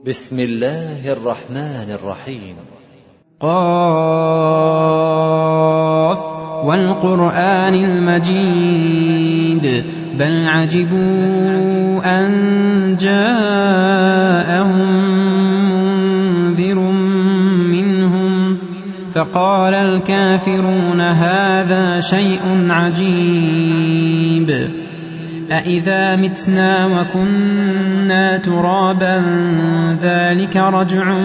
بسم الله الرحمن الرحيم. قاف والقرآن المجيد بل عجبوا أن جاءهم منذر منهم فقال الكافرون هذا شيء عجيب أإذا متنا وكنا ترابا ذلك رجع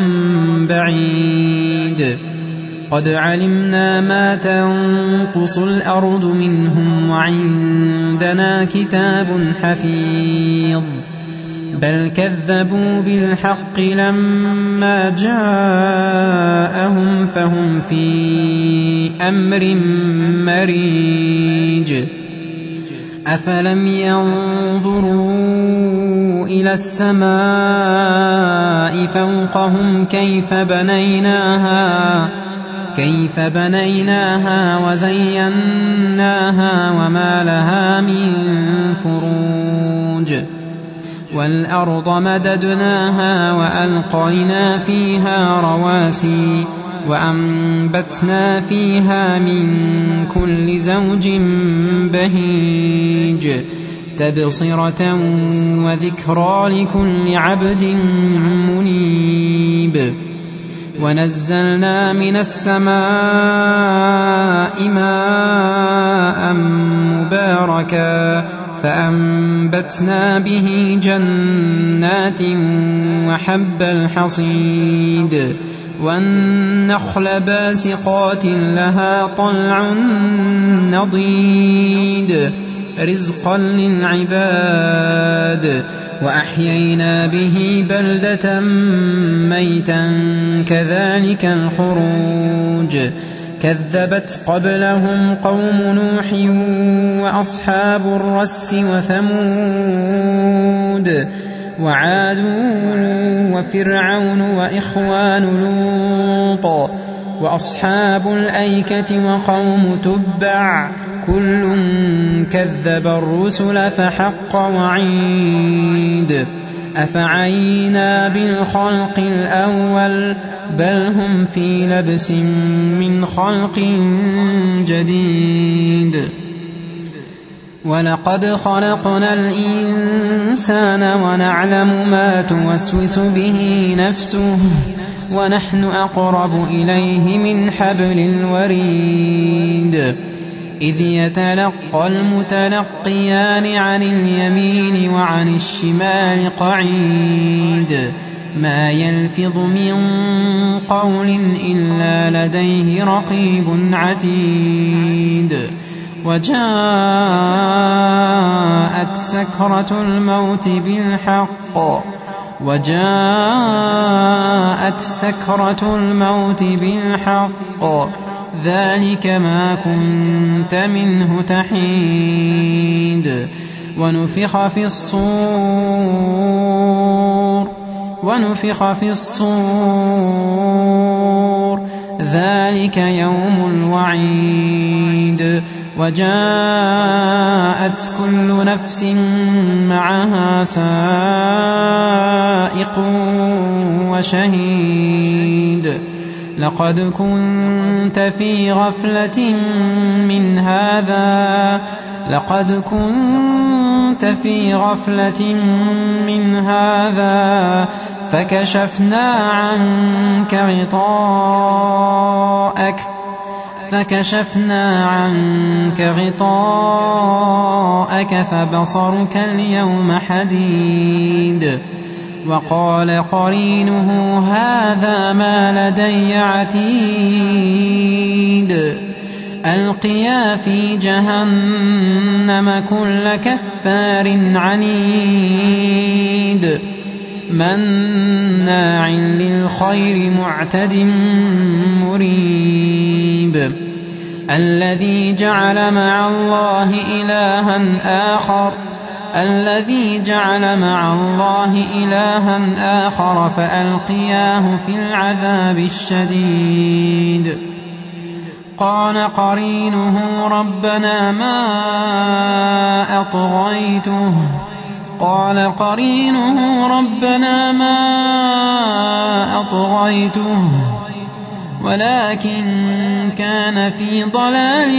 بعيد قد علمنا ما تنقص الأرض منهم وعندنا كتاب حفيظ بل كذبوا بالحق لما جاءهم فهم في أمر مريج أفلم ينظروا إلى السماء فوقهم كيف بنيناها وزيناها وما لها من فروج والأرض مددناها وألقينا فيها رواسي وأنبتنا فيها من كل زوج بهيج تبصرة وذكرى لكل عبد منيب ونزلنا من السماء ماء مباركا فأنبتنا به جنات وحب الحصيد والنخل باسقات لها طلع نضيد رزقا للعباد وأحيينا به بلدة ميتا كذلك الخروج كذبت قبلهم قوم نوح وأصحاب الرس وثمود وعاد وفرعون وإخوان لوط وأصحاب الأيكة وقوم تبع كل كذب الرسل فحق وعيد أفعينا بالخلق الأول بل هم في لبس من خلق جديد ولقد خلقنا الإنسان ونعلم ما توسوس به نفسه ونحن أقرب إليه من حبل الوريد إذ يتلقى المتلقيان عن اليمين وعن الشمال قعيد ما يلفظ من قول إلا لديه رقيب عتيد وجاءت سكرة الموت بالحق ذلك ما كنت منه تحيد ونفخ في الصور ذلك يوم الوعيد وجاءت كل نفس معها سائق وشهيد لقد كنت في غفلة من هذا فكشفنا عنك غطاءك فبصرك اليوم حديد وقال قرينه هذا ما لدي عتيد ألقيا في جهنم كل كفار عنيد مناع للخير معتد مريب الذي جعل مع الله إلها آخر فألقياه في العذاب الشديد قال قرينه ربنا ما أطغيته قال قرينه ربنا ما أطغيته ولكن كان في ضلال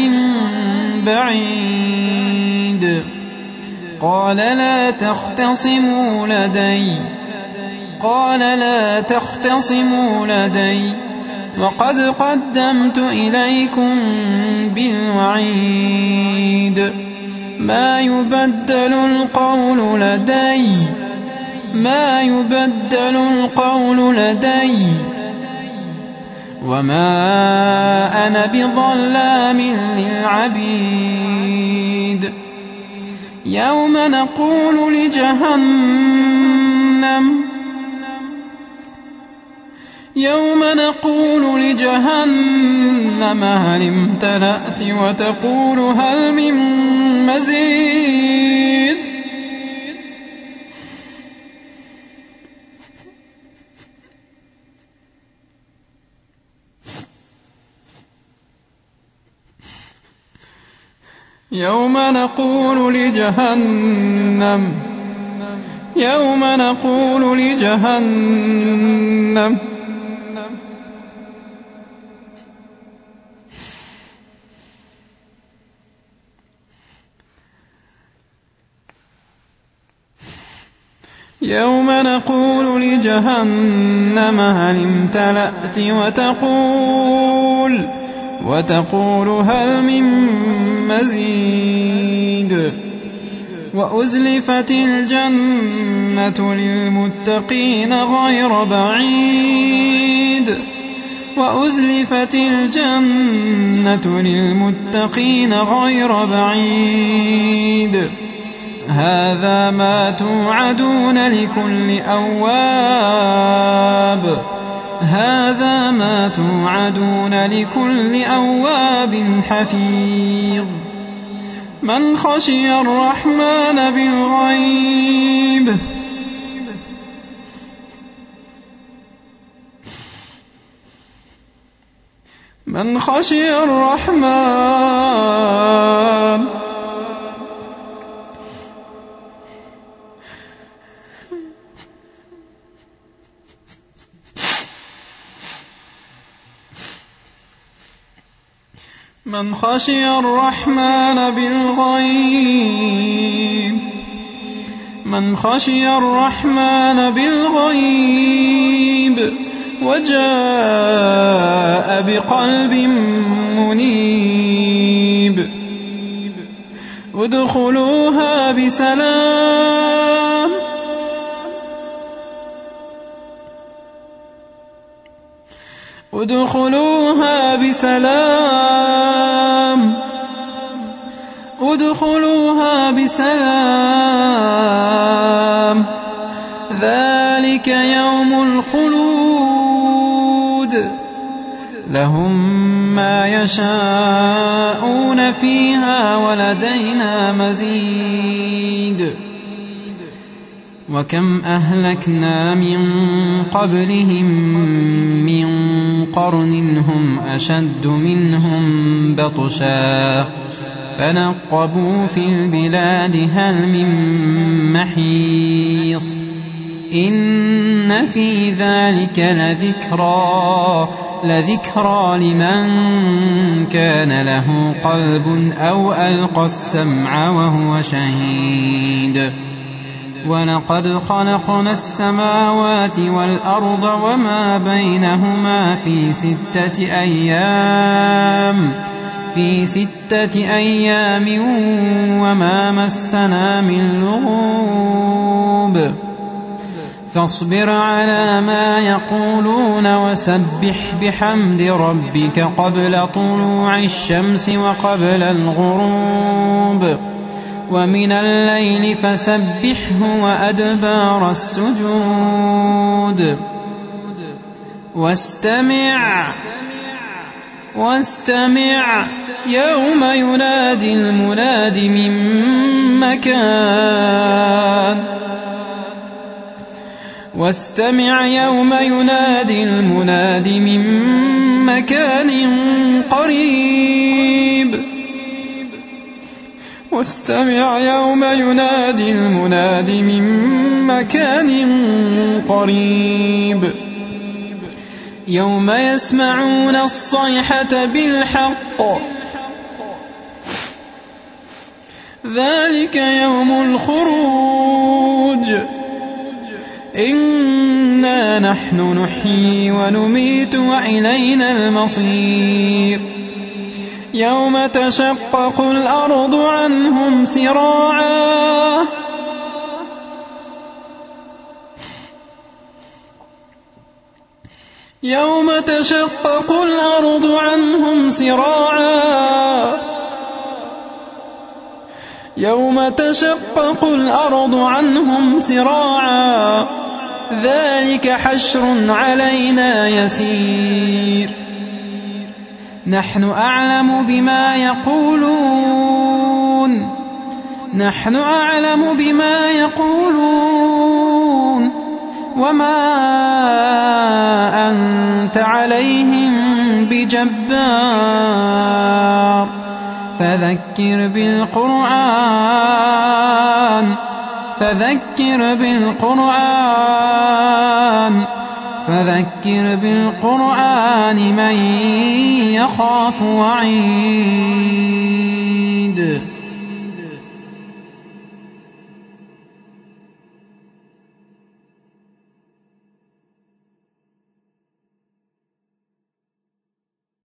بعيد. قال لا تختصموا لدي وقد قدمت إليكم بالوعيد. ما يبدل القول لدي وما أنا بظلام للعبيد. يوم نقول لجهنم هل امتلأت وتقول هل من مزيد. يوم نقول لجهنم هل امتلأت وتقول هل من مزيد. وأزلفت الجنة للمتقين غير بعيد. هذا ما توعدون لكل أواب حفيظ. من خشي الرحمن بالغيب من خشي الرحمن بالغيب وجاء بقلب منيب. ادخلوها بسلام ذلك يوم الخلود لهم ما يشاءون فيها ولدينا مزيد. وكم أهلكنا من قبلهم من قرن هم أشد منهم بطشا فنقبوا في البلاد هل من محيص. إن في ذلك لذكرى لمن كان له قلب أو ألقى السمع وهو شهيد. ولقد خلقنا السماوات والأرض وما بينهما في 6 أيام وما مسنا من لغوب. فاصبر على ما يقولون وسبح بحمد ربك قبل طلوع الشمس وقبل الغروب ومن الليل فسبحه وأدبار السجود. واستمع يوم ينادي المناد من مكان قريب. يوم يسمعون الصيحة بالحق ذلك يوم الخروج إنا نحن نحيي ونميت وإلينا المصير يوم تشقق الأرض عنهم سراعا يوم تشقق الأرض عنهم سراعا يوم تشقق الأرض عنهم سراعا ذلك حشر علينا يسير نحن أعلم بما يقولون وما أنت عليهم بجبار فذكر بالقرآن من يخاف وعيد